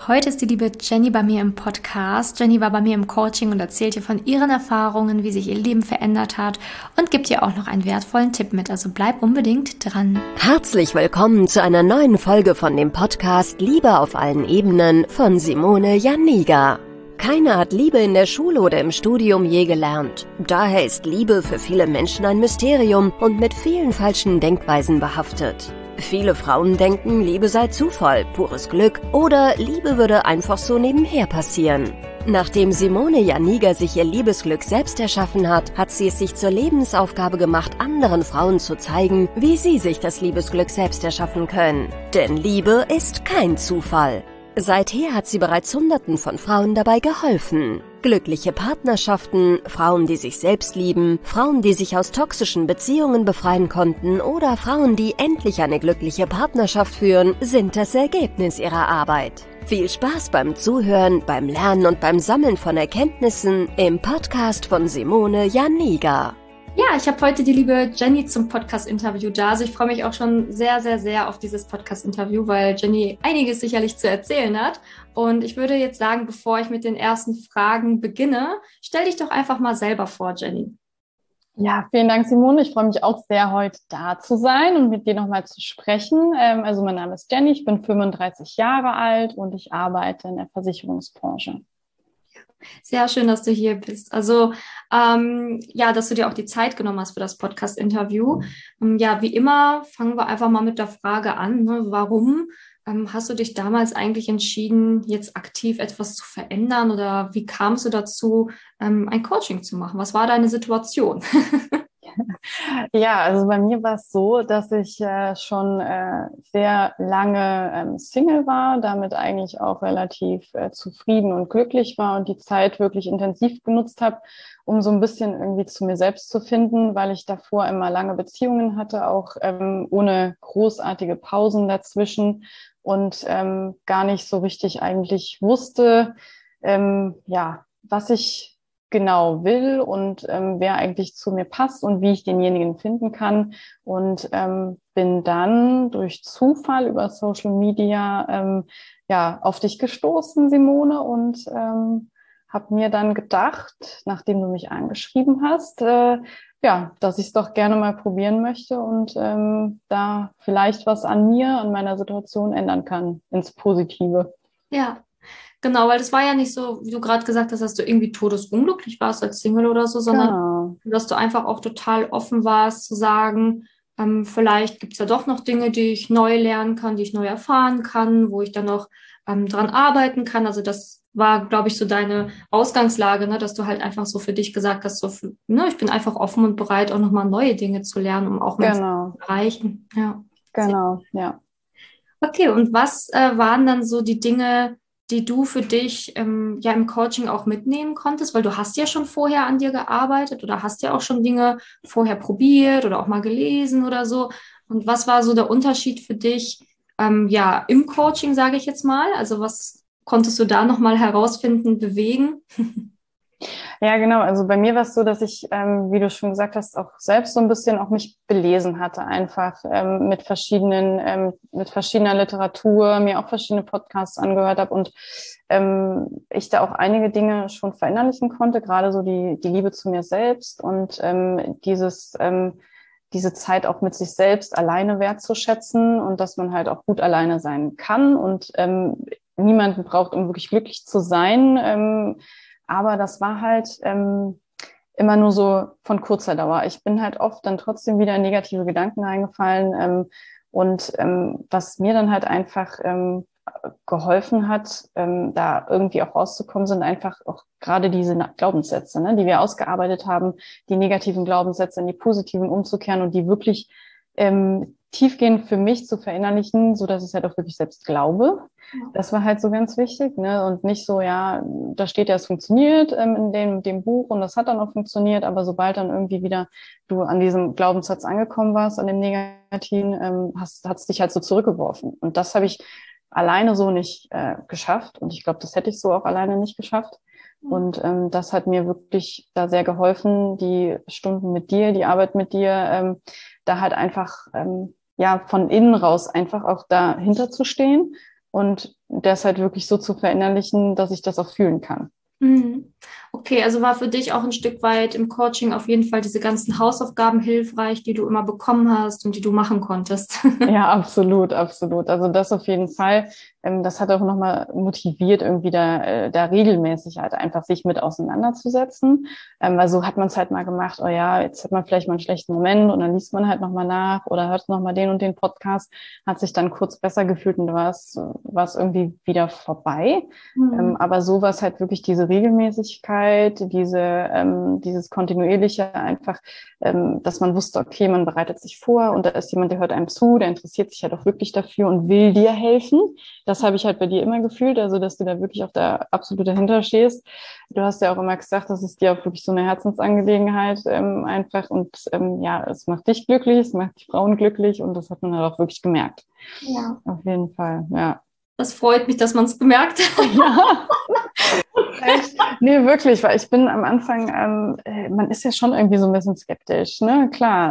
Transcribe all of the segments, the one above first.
Heute ist die liebe Jenny bei mir im Podcast. Jenny war bei mir im Coaching und erzählt ihr von ihren Erfahrungen, wie sich ihr Leben verändert hat und gibt ihr auch noch einen wertvollen Tipp mit. Also bleib unbedingt dran. Herzlich willkommen zu einer neuen Folge von dem Podcast Liebe auf allen Ebenen von Simone Janiga. Keiner hat Liebe in der Schule oder im Studium je gelernt. Daher ist Liebe für viele Menschen ein Mysterium und mit vielen falschen Denkweisen behaftet. Viele Frauen denken, Liebe sei Zufall, pures Glück oder Liebe würde einfach so nebenher passieren. Nachdem Simone Janiga sich ihr Liebesglück selbst erschaffen hat, hat sie es sich zur Lebensaufgabe gemacht, anderen Frauen zu zeigen, wie sie sich das Liebesglück selbst erschaffen können. Denn Liebe ist kein Zufall. Seither hat sie bereits Hunderten von Frauen dabei geholfen. Glückliche Partnerschaften, Frauen, die sich selbst lieben, Frauen, die sich aus toxischen Beziehungen befreien konnten oder Frauen, die endlich eine glückliche Partnerschaft führen, sind das Ergebnis ihrer Arbeit. Viel Spaß beim Zuhören, beim Lernen und beim Sammeln von Erkenntnissen im Podcast von Simone Janiga. Ja, ich habe heute die liebe Jenny zum Podcast-Interview da. Also ich freue mich auch schon sehr, sehr, sehr auf dieses Podcast-Interview, weil Jenny einiges sicherlich zu erzählen hat. Und ich würde jetzt sagen, bevor ich mit den ersten Fragen beginne, stell dich doch einfach mal selber vor, Jenny. Ja, vielen Dank, Simone. Ich freue mich auch sehr, heute da zu sein und mit dir nochmal zu sprechen. Also mein Name ist Jenny, ich bin 35 Jahre alt und ich arbeite in der Versicherungsbranche. Sehr schön, dass du hier bist. Also, dass du dir auch die Zeit genommen hast für das Podcast-Interview. Wie immer, fangen wir einfach mal mit der Frage an, ne? Warum hast du dich damals eigentlich entschieden, jetzt aktiv etwas zu verändern oder wie kamst du dazu, ein Coaching zu machen? Was war deine Situation? Ja, also bei mir war es so, dass ich schon sehr lange Single war, damit eigentlich auch relativ zufrieden und glücklich war und die Zeit wirklich intensiv genutzt habe, um so ein bisschen irgendwie zu mir selbst zu finden, weil ich davor immer lange Beziehungen hatte, auch ohne großartige Pausen dazwischen und gar nicht so richtig eigentlich wusste, was ich genau will und wer eigentlich zu mir passt und wie ich denjenigen finden kann. Und bin dann durch Zufall über Social Media auf dich gestoßen, Simone, und habe mir dann gedacht, nachdem du mich angeschrieben hast, dass ich es doch gerne mal probieren möchte und da vielleicht was an mir, an meiner Situation ändern kann ins Positive. Ja. Genau, weil das war ja nicht so, wie du gerade gesagt hast, dass du irgendwie todesunglücklich warst als Single oder so, sondern Genau. dass du einfach auch total offen warst zu sagen, vielleicht gibt es ja doch noch Dinge, die ich neu lernen kann, die ich neu erfahren kann, wo ich dann noch dran arbeiten kann. Also das war, glaube ich, so deine Ausgangslage, ne, dass du halt einfach so für dich gesagt hast, ich bin einfach offen und bereit, auch nochmal neue Dinge zu lernen, um auch mein Ziel Genau, zu erreichen. Ja. genau, ja. Okay, und was waren dann so die Dinge, die du für dich im Coaching auch mitnehmen konntest? Weil du hast ja schon vorher an dir gearbeitet oder hast ja auch schon Dinge vorher probiert oder auch mal gelesen oder so. Und was war so der Unterschied für dich, im Coaching, sage ich jetzt mal? Also was konntest du da nochmal herausfinden, bewegen? Ja, genau. Also bei mir war es so, dass ich, wie du schon gesagt hast, auch selbst so ein bisschen auch mich belesen hatte, einfach mit verschiedener Literatur, mir auch verschiedene Podcasts angehört habe und ich da auch einige Dinge schon verinnerlichen konnte, gerade so die Liebe zu mir selbst und diese Zeit auch mit sich selbst alleine wertzuschätzen und dass man halt auch gut alleine sein kann und niemanden braucht, um wirklich glücklich zu sein. Aber das war halt immer nur so von kurzer Dauer. Ich bin halt oft dann trotzdem wieder in negative Gedanken reingefallen. Was mir dann halt einfach geholfen hat, da irgendwie auch rauszukommen, sind einfach auch gerade diese Glaubenssätze, ne, die wir ausgearbeitet haben, die negativen Glaubenssätze in die positiven umzukehren und die wirklich tiefgehend für mich zu verinnerlichen, so dass ich es halt auch wirklich selbst glaube. Das war halt so ganz wichtig, ne? Und nicht so, ja, da steht ja, es funktioniert in dem Buch und das hat dann auch funktioniert, aber sobald dann irgendwie wieder du an diesem Glaubenssatz angekommen warst, an dem Negativen, hat es dich halt so zurückgeworfen. Und das habe ich alleine so nicht geschafft und ich glaube, das hätte ich so auch alleine nicht geschafft. Und das hat mir wirklich da sehr geholfen, die Stunden mit dir, die Arbeit mit dir, da halt einfach von innen raus einfach auch dahinter zu stehen und das halt wirklich so zu verinnerlichen, dass ich das auch fühlen kann. Mhm. Okay, also war für dich auch ein Stück weit im Coaching auf jeden Fall diese ganzen Hausaufgaben hilfreich, die du immer bekommen hast und die du machen konntest. Ja, absolut, absolut. Also das auf jeden Fall. Das hat auch nochmal motiviert, irgendwie da regelmäßig halt einfach sich mit auseinanderzusetzen. Weil so hat man es halt mal gemacht, oh ja, jetzt hat man vielleicht mal einen schlechten Moment und dann liest man halt nochmal nach oder hört nochmal den und den Podcast, hat sich dann kurz besser gefühlt und war es irgendwie wieder vorbei. Mhm. Aber so war es halt wirklich diese Regelmäßigkeit, dieses kontinuierliche einfach, dass man wusste, okay, man bereitet sich vor und da ist jemand, der hört einem zu, der interessiert sich halt auch wirklich dafür und will dir helfen. Das habe ich halt bei dir immer gefühlt, also dass du da wirklich auch da absolut dahinter stehst. Du hast ja auch immer gesagt, das ist dir auch wirklich so eine Herzensangelegenheit einfach und ja, es macht dich glücklich, es macht die Frauen glücklich und das hat man halt auch wirklich gemerkt. Ja, Auf jeden Fall, ja. das freut mich, dass man es bemerkt. Ja. Echt? Nee, wirklich, weil ich bin am Anfang, man ist ja schon irgendwie so ein bisschen skeptisch, ne? Klar,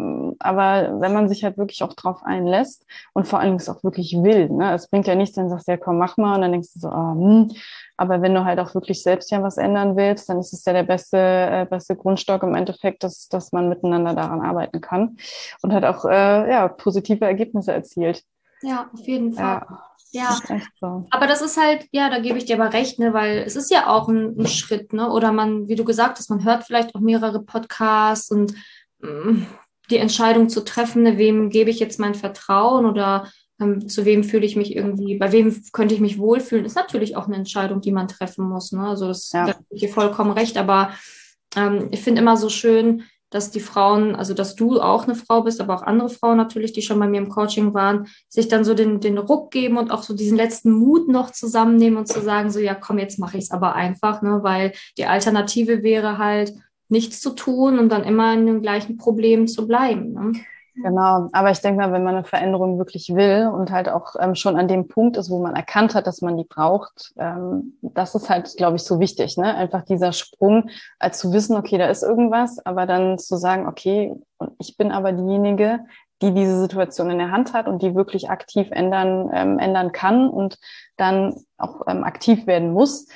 aber wenn man sich halt wirklich auch drauf einlässt und vor allem es auch wirklich will, ne? Es bringt ja nichts, wenn du sagst, ja komm, mach mal und dann denkst du so, aber wenn du halt auch wirklich selbst ja was ändern willst, dann ist es ja der beste Grundstock im Endeffekt, dass man miteinander daran arbeiten kann und halt auch, ja, positive Ergebnisse erzielt. Ja, auf jeden Fall. Ja, Ja, ist echt so. aber das ist halt, ja, da gebe ich dir aber recht, ne, weil es ist ja auch ein Schritt, ne? Oder man, wie du gesagt hast, man hört vielleicht auch mehrere Podcasts und mm, die Entscheidung zu treffen, ne, wem gebe ich jetzt mein Vertrauen oder zu wem fühle ich mich irgendwie, bei wem könnte ich mich wohlfühlen, ist natürlich auch eine Entscheidung, die man treffen muss, ne? Also da Ja. gebe ich dir vollkommen recht, aber ich finde immer so schön, dass die Frauen, also dass du auch eine Frau bist, aber auch andere Frauen natürlich, die schon bei mir im Coaching waren, sich dann so den Ruck geben und auch so diesen letzten Mut noch zusammennehmen und zu sagen, so ja, komm, jetzt mache ich es aber einfach, ne, weil die Alternative wäre halt, nichts zu tun und dann immer in dem gleichen Problem zu bleiben. Ne? Genau, aber ich denke mal, wenn man eine Veränderung wirklich will und halt auch schon an dem Punkt ist, wo man erkannt hat, dass man die braucht, das ist halt, glaube ich, so wichtig, ne? Einfach dieser Sprung, als zu wissen, okay, da ist irgendwas, aber dann zu sagen, okay, und ich bin aber diejenige, die diese Situation in der Hand hat und die wirklich aktiv ändern kann und dann auch aktiv werden muss.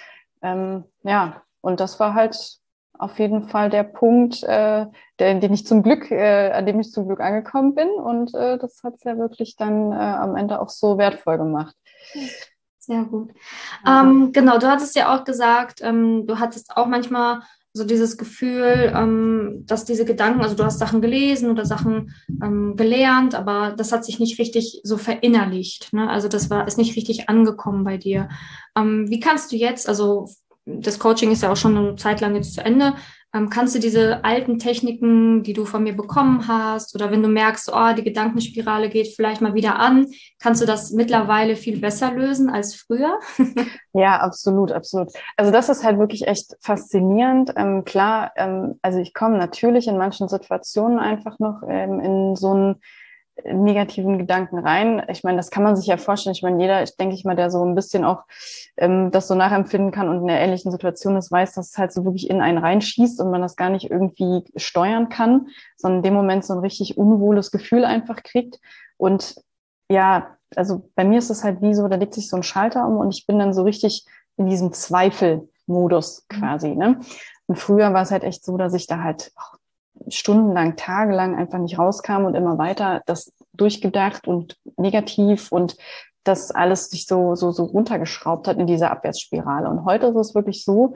Ja, und das war halt auf jeden Fall der Punkt, den ich zum Glück, an dem ich zum Glück angekommen bin. Und das hat es ja wirklich dann am Ende auch so wertvoll gemacht. Sehr gut. Ja. Genau, du hattest ja auch gesagt, du hattest auch manchmal so dieses Gefühl, dass diese Gedanken, also du hast Sachen gelesen oder Sachen gelernt, aber das hat sich nicht richtig so verinnerlicht, ne? Also ist nicht richtig angekommen bei dir. Wie kannst du jetzt, also das Coaching ist ja auch schon eine Zeit lang jetzt zu Ende, kannst du diese alten Techniken, die du von mir bekommen hast, oder wenn du merkst, oh, die Gedankenspirale geht vielleicht mal wieder an, kannst du das mittlerweile viel besser lösen als früher? Ja, absolut, absolut. Also das ist halt wirklich echt faszinierend. Klar, also ich komme natürlich in manchen Situationen einfach noch in so einen negativen Gedanken rein. Ich meine, das kann man sich ja vorstellen. Ich meine, jeder, ich denke ich mal, der so ein bisschen auch das so nachempfinden kann und in einer ähnlichen Situation ist, weiß, dass es halt so wirklich in einen reinschießt und man das gar nicht irgendwie steuern kann, sondern in dem Moment so ein richtig unwohles Gefühl einfach kriegt. Und ja, also bei mir ist es halt wie so, da legt sich so ein Schalter um und ich bin dann so richtig in diesem Zweifelmodus quasi, ne? Und früher war es halt echt so, dass ich da halt stundenlang, tagelang einfach nicht rauskam und immer weiter das durchgedacht und negativ und das alles sich so runtergeschraubt hat in dieser Abwärtsspirale. Und heute ist es wirklich so,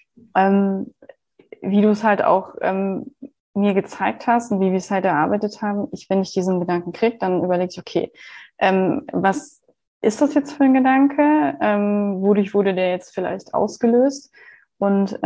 ähm, wie du es halt auch mir gezeigt hast und wie wir es halt erarbeitet haben. Wenn ich diesen Gedanken kriege, dann überlege ich, okay, was ist das jetzt für ein Gedanke? Wodurch wurde der jetzt vielleicht ausgelöst? Und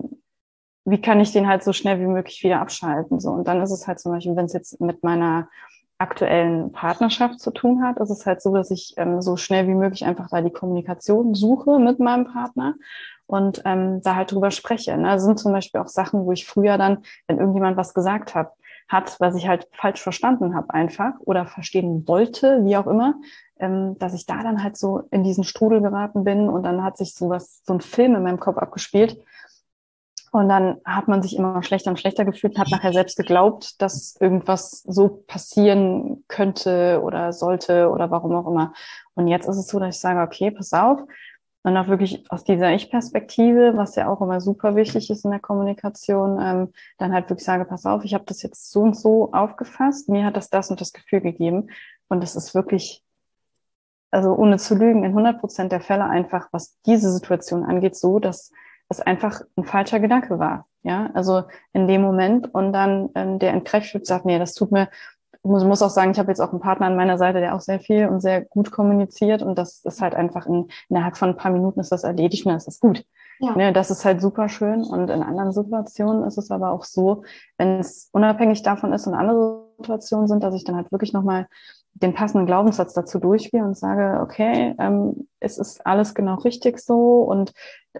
wie kann ich den halt so schnell wie möglich wieder abschalten? So. Und dann ist es halt zum Beispiel, wenn es jetzt mit meiner aktuellen Partnerschaft zu tun hat, ist es halt so, dass ich so schnell wie möglich einfach da die Kommunikation suche mit meinem Partner und da halt drüber spreche. Ne? Das sind zum Beispiel auch Sachen, wo ich früher dann, wenn irgendjemand was gesagt hat, was ich halt falsch verstanden habe einfach oder verstehen wollte, wie auch immer, dass ich da dann halt so in diesen Strudel geraten bin und dann hat sich so ein Film in meinem Kopf abgespielt, Und dann hat man sich immer schlechter und schlechter gefühlt und hat nachher selbst geglaubt, dass irgendwas so passieren könnte oder sollte oder warum auch immer. Und jetzt ist es so, dass ich sage, okay, pass auf. Und auch wirklich aus dieser Ich-Perspektive, was ja auch immer super wichtig ist in der Kommunikation, dann halt wirklich sage, pass auf, ich habe das jetzt so und so aufgefasst, mir hat das und das Gefühl gegeben. Und das ist wirklich, also ohne zu lügen, in 100% der Fälle einfach, was diese Situation angeht, so, dass es einfach ein falscher Gedanke war. Ja, also in dem Moment und dann der entkräftet sagt, nee, das tut mir, muss auch sagen, ich habe jetzt auch einen Partner an meiner Seite, der auch sehr viel und sehr gut kommuniziert und das ist halt einfach innerhalb von ein paar Minuten ist das erledigt und dann ist das gut. Ja. Ne, das ist halt super schön und in anderen Situationen ist es aber auch so, wenn es unabhängig davon ist und andere Situationen sind, dass ich dann halt wirklich nochmal den passenden Glaubenssatz dazu durchgehe und sage, okay, es ist alles genau richtig so und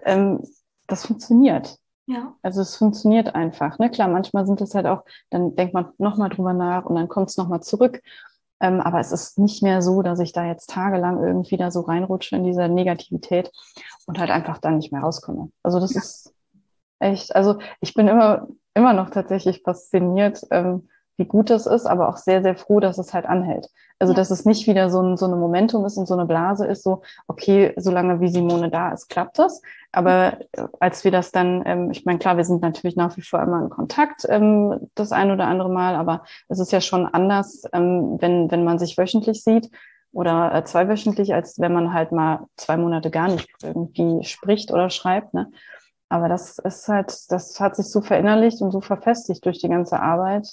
das funktioniert. Ja. Also es funktioniert einfach. Ne? Klar, manchmal sind es halt auch, dann denkt man nochmal drüber nach und dann kommt es nochmal zurück. Aber es ist nicht mehr so, dass ich da jetzt tagelang irgendwie da so reinrutsche in diese Negativität und halt einfach dann nicht mehr rauskomme. Also das ist echt, also ich bin immer noch tatsächlich fasziniert, wie gut das ist, aber auch sehr, sehr froh, dass es halt anhält. Also, Ja. dass es nicht wieder so eine Momentum ist und so eine Blase ist, so, okay, solange wie Simone da ist, klappt das. Aber als wir das dann, ich meine, klar, wir sind natürlich nach wie vor immer in Kontakt, das ein oder andere Mal, aber es ist ja schon anders, wenn man sich wöchentlich sieht oder zweiwöchentlich, als wenn man halt mal 2 Monate gar nicht irgendwie spricht oder schreibt, ne? Aber das ist halt, das hat sich so verinnerlicht und so verfestigt durch die ganze Arbeit.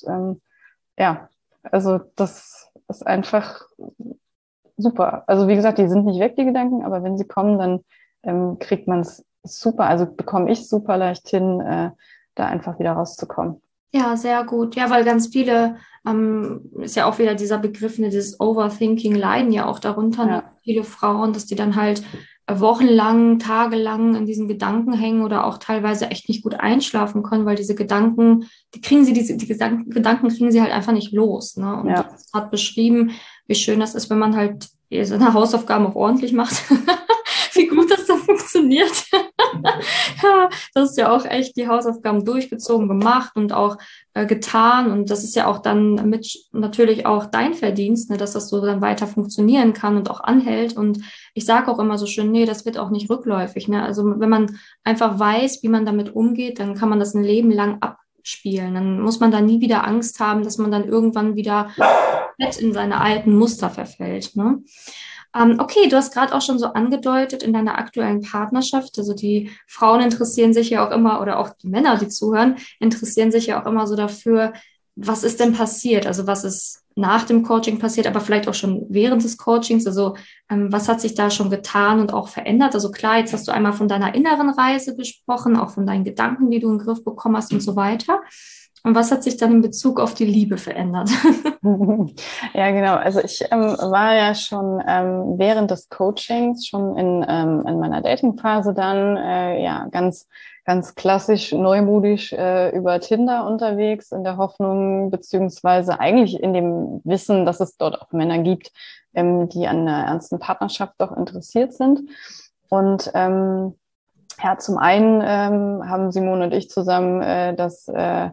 Ja, also das ist einfach super. Also wie gesagt, die sind nicht weg, die Gedanken, aber wenn sie kommen, dann kriegt man es super, also bekomme ich super leicht hin, da einfach wieder rauszukommen. Ja, sehr gut. Ja, weil ganz viele, ist ja auch wieder dieser Begriff, ne, dieses Overthinking, leiden ja auch darunter, ne? Ja, Viele Frauen, dass die dann halt wochenlang, tagelang in diesen Gedanken hängen oder auch teilweise echt nicht gut einschlafen können, weil diese Gedanken, die Gedanken kriegen sie halt einfach nicht los, ne? Und du ja. hast gerade beschrieben, wie schön das ist, wenn man halt seine Hausaufgaben auch ordentlich macht. Wie gut das dann funktioniert. Ja, das ist ja auch echt die Hausaufgaben durchgezogen, gemacht und auch getan. Und das ist ja auch dann mit natürlich auch dein Verdienst, ne, dass das so dann weiter funktionieren kann und auch anhält. Und ich sage auch immer so schön, nee, das wird auch nicht rückläufig. Ne? Also wenn man einfach weiß, wie man damit umgeht, dann kann man das ein Leben lang abspielen. Dann muss man da nie wieder Angst haben, dass man dann irgendwann wieder in seine alten Muster verfällt. Ne? Okay, du hast gerade auch schon so angedeutet in deiner aktuellen Partnerschaft, also die Frauen interessieren sich ja auch immer, oder auch die Männer, die zuhören, interessieren sich ja auch immer so dafür, was ist denn passiert? Also was ist nach dem Coaching passiert, aber vielleicht auch schon während des Coachings? Also was hat sich da schon getan und auch verändert? Also klar, jetzt hast du einmal von deiner inneren Reise gesprochen, auch von deinen Gedanken, die du in den Griff bekommen hast und so weiter. Und was hat sich dann in Bezug auf die Liebe verändert? Ja, genau. Also ich war ja schon während des Coachings schon in meiner Dating-Phase dann ja ganz klassisch neumodisch über Tinder unterwegs in der Hoffnung beziehungsweise eigentlich in dem Wissen, dass es dort auch Männer gibt, die an einer ernsten Partnerschaft doch interessiert sind. Und ja, zum einen haben Simone und ich zusammen das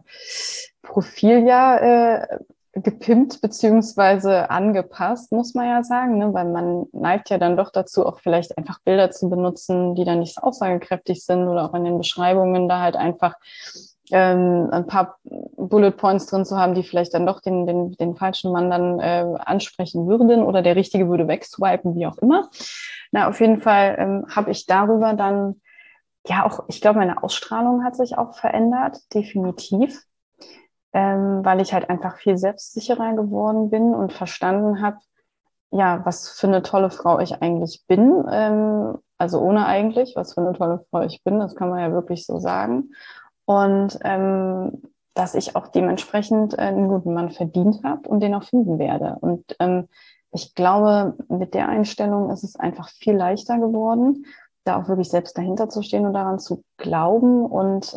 Profil ja gepimpt beziehungsweise angepasst, muss man ja sagen, ne? Weil man neigt ja dann doch dazu, auch vielleicht einfach Bilder zu benutzen, die dann nicht so aussagekräftig sind oder auch in den Beschreibungen da halt einfach ein paar Bullet Points drin zu haben, die vielleicht dann doch den falschen Mann dann ansprechen würden oder der Richtige würde wegswipen, wie auch immer. Na, auf jeden Fall habe ich darüber dann ja, auch, ich glaube, meine Ausstrahlung hat sich auch verändert, definitiv, weil ich halt einfach viel selbstsicherer geworden bin und verstanden habe, ja, was für eine tolle Frau ich eigentlich bin, also ohne eigentlich, was für eine tolle Frau ich bin, das kann man ja wirklich so sagen. Und dass ich auch dementsprechend einen guten Mann verdient habe und den auch finden werde. Und ich glaube, mit der Einstellung ist es einfach viel leichter geworden, da auch wirklich selbst dahinter zu stehen und daran zu glauben und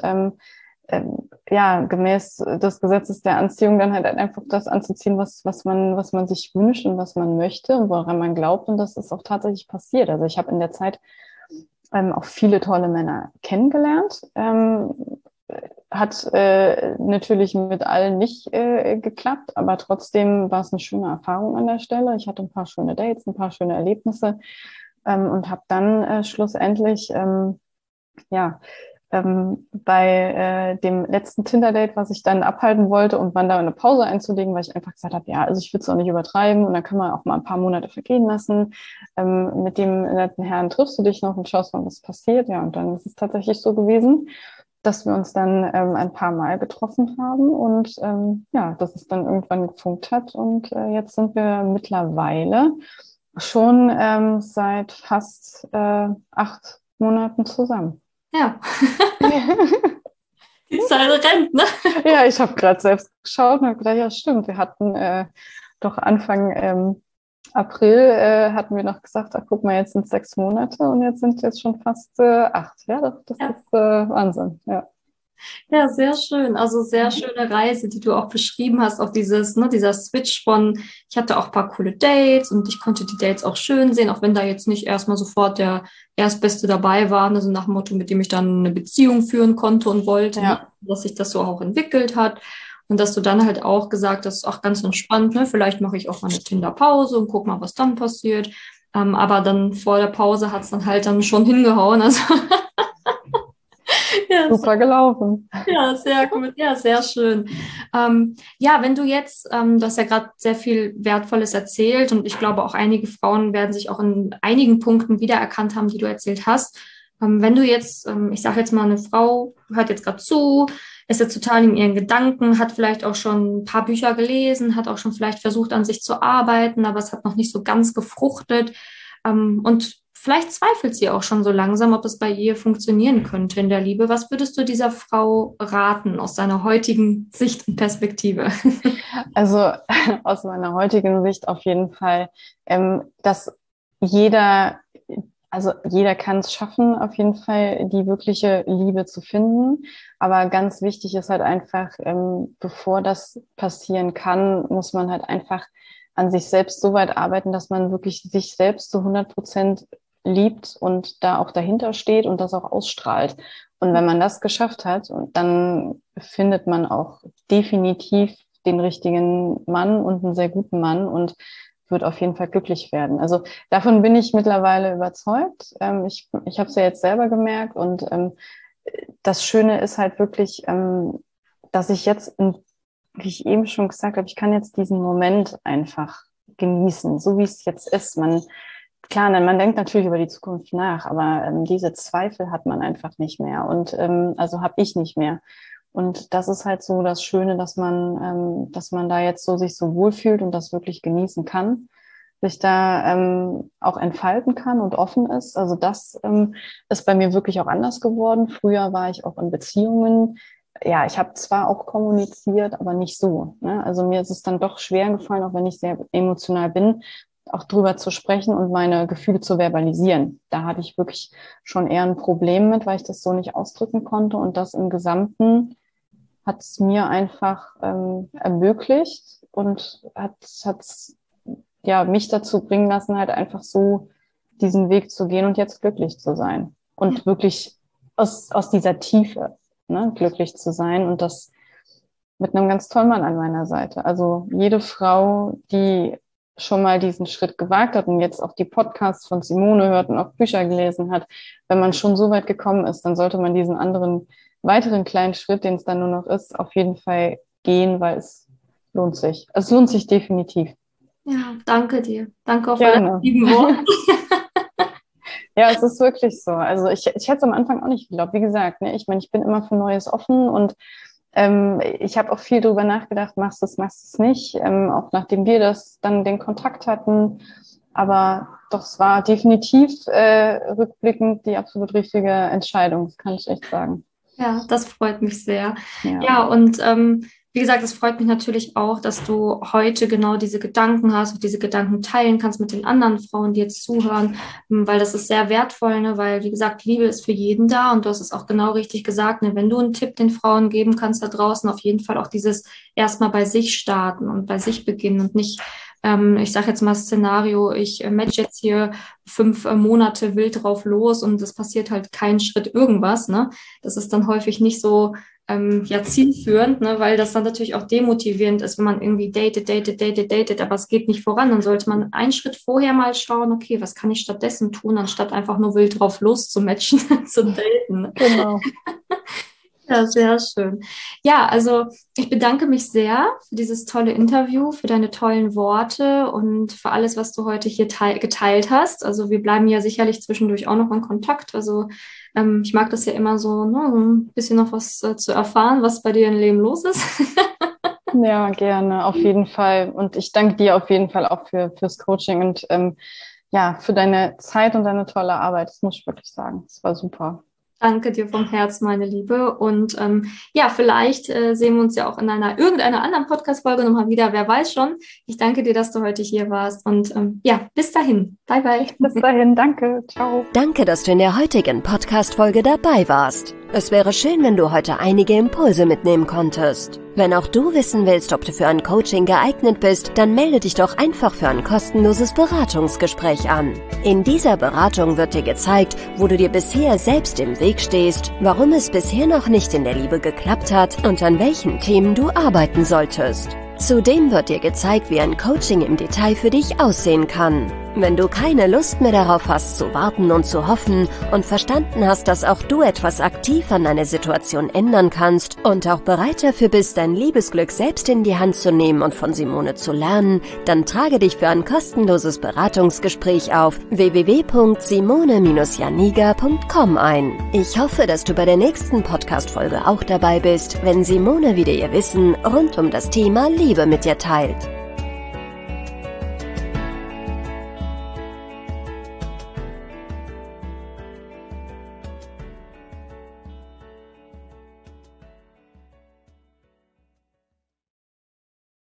ja, gemäß des Gesetzes der Anziehung dann halt einfach das anzuziehen, was man sich wünscht und was man möchte und woran man glaubt. Und das ist auch tatsächlich passiert. Also ich habe in der Zeit auch viele tolle Männer kennengelernt, hat natürlich mit allen nicht geklappt, aber trotzdem war es eine schöne Erfahrung an der Stelle. Ich hatte ein paar schöne Dates, ein paar schöne Erlebnisse und habe dann schlussendlich bei dem letzten Tinder-Date, was ich dann abhalten wollte und wann da eine Pause einzulegen, weil ich einfach gesagt habe, ja, also ich würde es auch nicht übertreiben und dann kann man auch mal ein paar Monate vergehen lassen. Mit dem netten Herrn triffst du dich noch und schaust mal, was passiert. Ja, und dann ist es tatsächlich so gewesen, dass wir uns dann ein paar Mal getroffen haben und dass es dann irgendwann gefunkt hat und jetzt sind wir mittlerweile schon seit fast 8 Monaten zusammen. Ja. Die Zeit rennt, ne? Ja, ich habe gerade selbst geschaut und habe gedacht, ja, stimmt. Wir hatten doch Anfang April hatten wir noch gesagt, ach, guck mal, jetzt sind es 6 Monate und jetzt sind es schon fast 8. Ja, das ist Wahnsinn. Ja. Ja, sehr schön. Also sehr schöne Reise, die du auch beschrieben hast. Auch dieser Switch von, ich hatte auch ein paar coole Dates und ich konnte die Dates auch schön sehen, auch wenn da jetzt nicht erstmal sofort der Erstbeste dabei war, also nach dem Motto, mit dem ich dann eine Beziehung führen konnte und wollte, Ja. ne? Dass sich das so auch entwickelt hat. Und dass du dann halt auch gesagt hast, ach, ganz entspannt, ne? Vielleicht mache ich auch mal eine Tinder-Pause und guck mal, was dann passiert. Aber dann vor der Pause hat es dann halt dann schon hingehauen. Also ja, Super gelaufen. ja, sehr gut. Ja, sehr schön. Ja, wenn du jetzt, du hast ja gerade sehr viel Wertvolles erzählt und ich glaube auch einige Frauen werden sich auch in einigen Punkten wiedererkannt haben, die du erzählt hast. Wenn du jetzt, ich sage jetzt mal, eine Frau hört jetzt gerade zu, ist jetzt total in ihren Gedanken, hat vielleicht auch schon ein paar Bücher gelesen, hat auch schon vielleicht versucht, an sich zu arbeiten, aber es hat noch nicht so ganz gefruchtet. Und vielleicht zweifelt sie auch schon so langsam, ob es bei ihr funktionieren könnte in der Liebe. Was würdest du dieser Frau raten aus deiner heutigen Sicht und Perspektive? Also aus meiner heutigen Sicht auf jeden Fall, dass jeder, jeder kann es schaffen, auf jeden Fall die wirkliche Liebe zu finden. Aber ganz wichtig ist halt einfach, bevor das passieren kann, muss man halt einfach an sich selbst so weit arbeiten, dass man wirklich sich selbst zu 100% liebt und da auch dahinter steht und das auch ausstrahlt. Und wenn man das geschafft hat, dann findet man auch definitiv den richtigen Mann und einen sehr guten Mann und wird auf jeden Fall glücklich werden. Also davon bin ich mittlerweile überzeugt. Ich habe es ja jetzt selber gemerkt und das Schöne ist halt wirklich, dass ich jetzt, wie ich eben schon gesagt habe, ich kann jetzt diesen Moment einfach genießen, so wie es jetzt ist. Klar, man denkt natürlich über die Zukunft nach, aber diese Zweifel hat man einfach nicht mehr und also habe ich nicht mehr. Und das ist halt so das Schöne, dass man da jetzt so sich so wohlfühlt und das wirklich genießen kann, sich da auch entfalten kann und offen ist. Also das ist bei mir wirklich auch anders geworden. Früher war ich auch in Beziehungen. Ja, ich habe zwar auch kommuniziert, aber nicht so, ne? Also mir ist es dann doch schwer gefallen, auch wenn ich sehr emotional bin, auch drüber zu sprechen und meine Gefühle zu verbalisieren. Da hatte ich wirklich schon eher ein Problem mit, weil ich das so nicht ausdrücken konnte. Und das im Gesamten hat es mir einfach ermöglicht und hat mich dazu bringen lassen, halt einfach so diesen Weg zu gehen und jetzt glücklich zu sein. Und wirklich aus dieser Tiefe, ne, glücklich zu sein und das mit einem ganz tollen Mann an meiner Seite. Also jede Frau, die schon mal diesen Schritt gewagt hat und jetzt auch die Podcasts von Simone hört und auch Bücher gelesen hat, wenn man schon so weit gekommen ist, dann sollte man diesen weiteren kleinen Schritt, den es dann nur noch ist, auf jeden Fall gehen, weil es lohnt sich. Es lohnt sich definitiv. Ja, danke dir. Danke auch für deine lieben Worte. Ja, es ist wirklich so. Also ich hätte es am Anfang auch nicht geglaubt. Wie gesagt, ne, ich meine, ich bin immer für Neues offen und ich habe auch viel darüber nachgedacht, machst du es nicht, auch nachdem wir dann den Kontakt hatten. Aber doch, es war definitiv rückblickend die absolut richtige Entscheidung, das kann ich echt sagen. Ja, das freut mich sehr. Ja, Ja, und wie gesagt, es freut mich natürlich auch, dass du heute genau diese Gedanken hast und diese Gedanken teilen kannst mit den anderen Frauen, die jetzt zuhören, weil das ist sehr wertvoll, ne? Weil, wie gesagt, Liebe ist für jeden da und du hast es auch genau richtig gesagt, ne? Wenn du einen Tipp den Frauen geben kannst da draußen, auf jeden Fall auch dieses erstmal bei sich starten und bei sich beginnen und nicht, ich sage jetzt mal Szenario, ich match jetzt hier 5 Monate wild drauf los und es passiert halt kein Schritt irgendwas, ne? Das ist dann häufig nicht so zielführend, ne? Weil das dann natürlich auch demotivierend ist, wenn man irgendwie datet, aber es geht nicht voran. Dann sollte man einen Schritt vorher mal schauen, okay, was kann ich stattdessen tun, anstatt einfach nur wild drauf loszumatchen, zu daten. Genau. Ja, sehr schön. Ja, also ich bedanke mich sehr für dieses tolle Interview, für deine tollen Worte und für alles, was du heute hier geteilt hast. Also wir bleiben ja sicherlich zwischendurch auch noch in Kontakt. Also ich mag das ja immer so, ne, so ein bisschen noch was zu erfahren, was bei dir im Leben los ist. Ja, gerne, auf jeden Fall. Und ich danke dir auf jeden Fall auch fürs Coaching und für deine Zeit und deine tolle Arbeit. Das muss ich wirklich sagen. Das war super. Danke dir vom Herzen, meine Liebe. Und vielleicht sehen wir uns ja auch in irgendeiner anderen Podcast-Folge nochmal wieder. Wer weiß schon. Ich danke dir, dass du heute hier warst. Und bis dahin. Bye, bye. Bis dahin. Danke. Ciao. Danke, dass du in der heutigen Podcast-Folge dabei warst. Es wäre schön, wenn du heute einige Impulse mitnehmen konntest. Wenn auch du wissen willst, ob du für ein Coaching geeignet bist, dann melde dich doch einfach für ein kostenloses Beratungsgespräch an. In dieser Beratung wird dir gezeigt, wo du dir bisher selbst im Weg stehst, warum es bisher noch nicht in der Liebe geklappt hat und an welchen Themen du arbeiten solltest. Zudem wird dir gezeigt, wie ein Coaching im Detail für dich aussehen kann. Wenn du keine Lust mehr darauf hast, zu warten und zu hoffen und verstanden hast, dass auch du etwas aktiv an deiner Situation ändern kannst und auch bereit dafür bist, dein Liebesglück selbst in die Hand zu nehmen und von Simone zu lernen, dann trage dich für ein kostenloses Beratungsgespräch auf www.simone-janiga.com ein. Ich hoffe, dass du bei der nächsten Podcast-Folge auch dabei bist, wenn Simone wieder ihr Wissen rund um das Thema Liebe mit dir teilt.